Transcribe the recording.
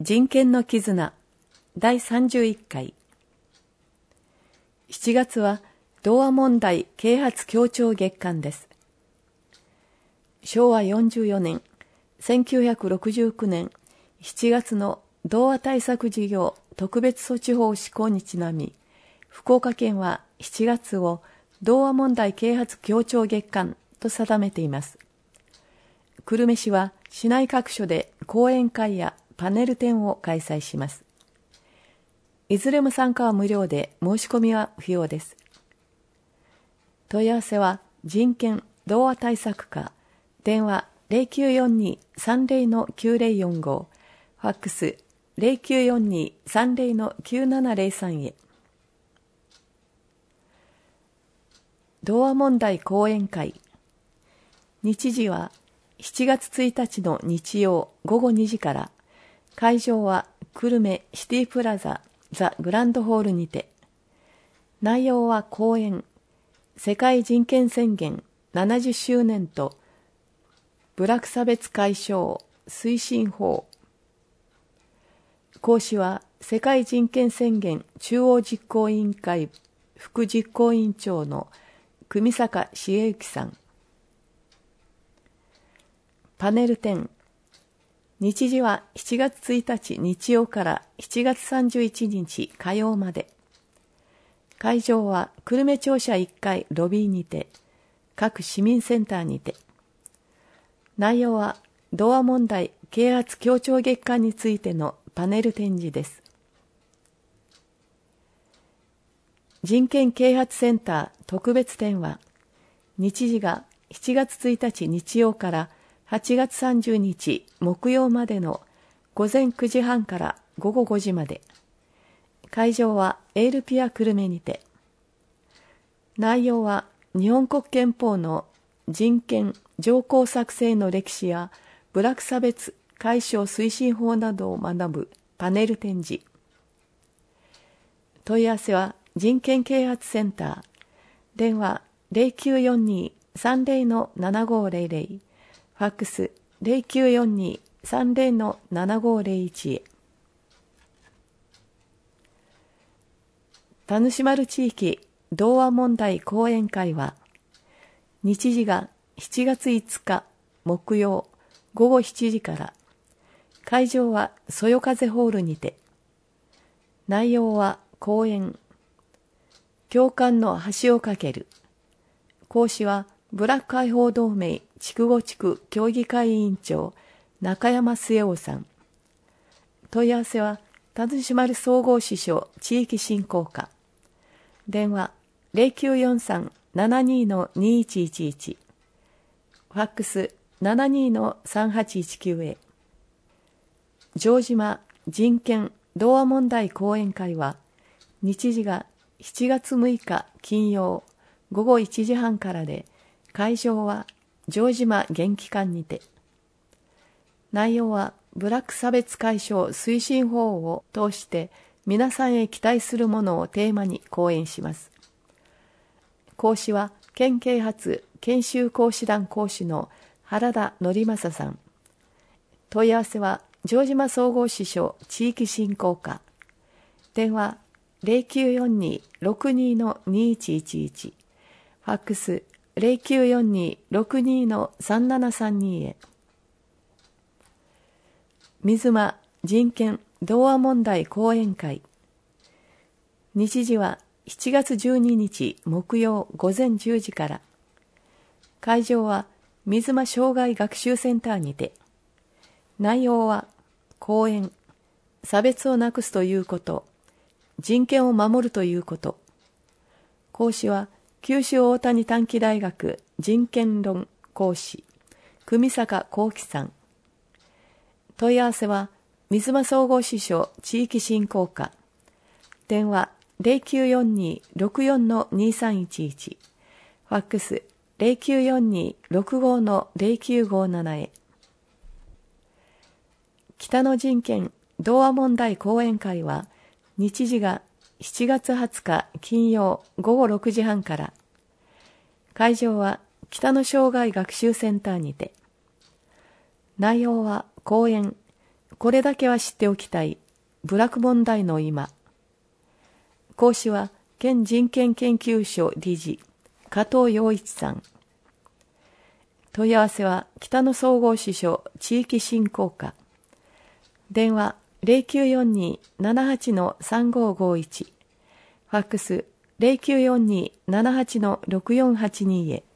人権の絆第31回。7月は同和問題啓発協調月間です。昭和44年1969年7月の同和対策事業特別措置法施行にちなみ、福岡県は7月を同和問題啓発協調月間と定めています。久留米市は市内各所で講演会やパネル展を開催します。いずれも参加は無料で申し込みは不要です。問い合わせは人権同和対策課、電話 0942-30-9045、ファックス 0942-30-9703 へ。同和問題講演会。日時は7月1日の日曜午後2時から、会場は久留米シティプラザザ・グランドホールにて。内容は講演、世界人権宣言70周年と部落差別解消推進法。講師は世界人権宣言中央実行委員会副実行委員長の組坂茂之さん。パネル展。日時は7月1日日曜から7月31日火曜まで。会場は久留米庁舎1階ロビーにて、各市民センターにて。内容は同和問題啓発協調月間についてのパネル展示です。人権啓発センター特別展は、日時が7月1日日曜から8月30日木曜までの午前9時半から午後5時まで。会場はエールピア久留米にて。内容は日本国憲法の人権条項作成の歴史や部落差別解消推進法などを学ぶパネル展示。問い合わせは人権啓発センター、電話 0942-30-7500、ファックス 0942-30-7501 へ。田主丸地域同和問題講演会は、日時が7月5日木曜午後7時から、会場はそよ風ホールにて。内容は講演、共感の橋を架ける。講師は部落解放同盟筑後地区協議会委員長中山末男さん。問い合わせは田主丸総合支所地域振興課、電話 0943-72-2111、ファックス 72-3819 へ。城島人権同和問題講演会は、日時が7月6日金曜午後1時半からで、会場は城島元気館にて。内容は部落差別解消推進法を通して皆さんへ期待するものをテーマに講演します。講師は県啓発研修講師団講師の原田則正さん。問い合わせは城島総合支所地域振興課、電話 0942-62-2111、ファックス 0942-62-3732 へ。水間人権同和問題講演会。日時は7月12日木曜午前10時から。会場は水間障害学習センターにて。内容は講演、差別をなくすということ、人権を守るということ。講師は九州大谷短期大学人権論講師組坂幸喜さん。問い合わせは水間総合支所地域振興課、電話 0942-64-2311、ファックス 0942-65-0957 へ。北の人権同和問題講演会は、日時が7月20日金曜午後6時半から。会場は北の障害学習センターにて。内容は講演、 これだけは知っておきたい。部落問題の今。講師は、県人権研究所理事、加藤洋一さん。問い合わせは、北野総合支所地域振興課。電話、0942-78-3551。ファックス、0942-78-6482へ。